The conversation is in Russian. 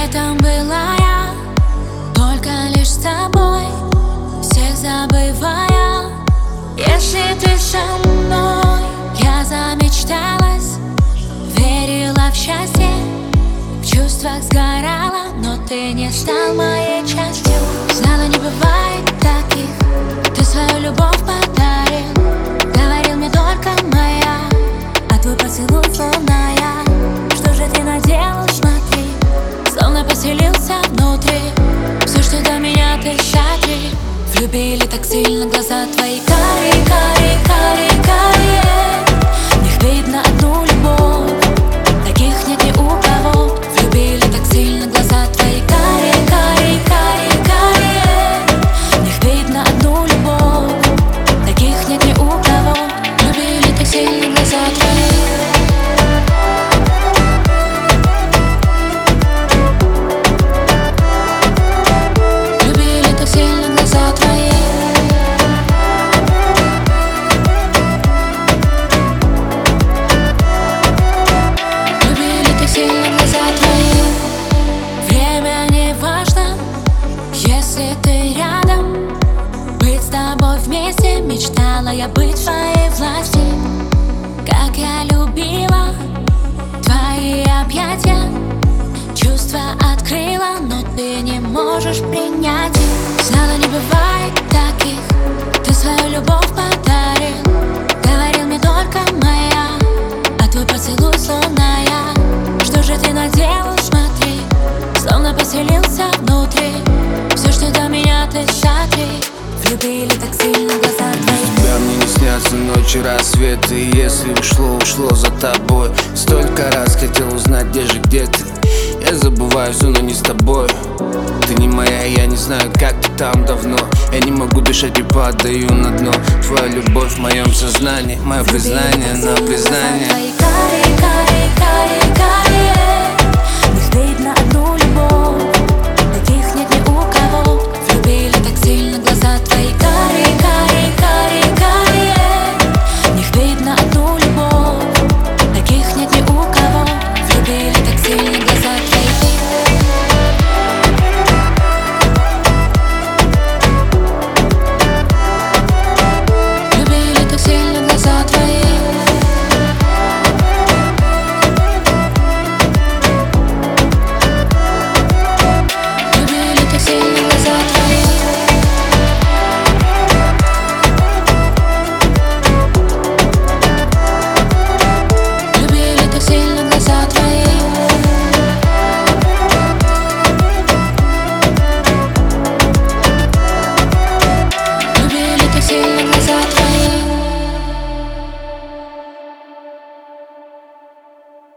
Летом была я только лишь с тобой, всех забывая. Если ты со мной, я замечталась, верила в счастье, в чувствах сгорала, но ты не стал моей частью. Знала, не бывает таких, ты свою любовь подарил, говорил мне только моя, а твой поцелуй словно я. Что же ты наделал, смотри, словно поселился внутри. Все, что до меня, ты сотри. Влюбили так сильно глаза твои карие, карие, карие, карие. В них видно одну любовь, таких нет ни у кого. Влюбили так сильно глаза твои карие, карие, карие, карие. В них видно одну любовь, таких нет ни у кого. Влюбили так сильно глаза твои. Если ты рядом, быть с тобой вместе, мечтала я быть в твоей власти. Как я любила твои объятия, чувства открыла, но ты не можешь принять их. Знала, не бывает таких, ты свою любовь подарил, говорил мне только моя, а твой поцелуй словно я. Что же ты наделал, смотри, словно поселился внутри. Все, что до меня, ты сотри. Влюбили так сильно глаза твои. Тебя мне не снятся ночи, рассветы. Если ушло, ушло за тобой. Столько раз хотел узнать, где ты. Я забываю все, но не с тобой. Ты не моя, я не знаю, как ты там давно. Я не могу дышать и падаю на дно. Твоя любовь в моем сознании, мое признание на признание.